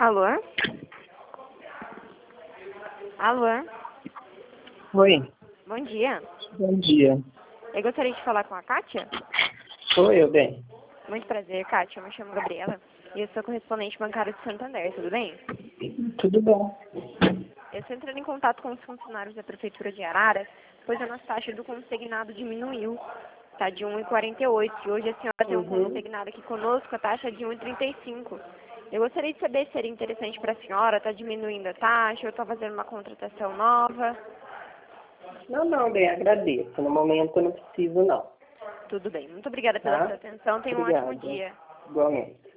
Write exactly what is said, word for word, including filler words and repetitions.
Alô? Alô? Oi, Bom dia. bom dia. Eu gostaria de falar com a Kátia. Sou eu, bem. Muito prazer, Kátia. Eu me chamo Gabriela e eu sou correspondente bancário de Santander, tudo bem? Tudo bom. Eu estou entrando em contato com os funcionários da Prefeitura de Araras, pois a nossa taxa do consignado diminuiu. Está de um vírgula quarenta e oito e hoje a senhora tem um Uhum. consignado aqui conosco, a taxa é de um vírgula trinta e cinco. Eu gostaria de saber se seria interessante para a senhora, está diminuindo a taxa ou está fazendo uma contratação nova. Não, não, bem, agradeço. No momento eu não preciso, não. Tudo bem. Muito obrigada pela Tá? sua atenção. Tenha um ótimo Obrigado. dia. Igualmente.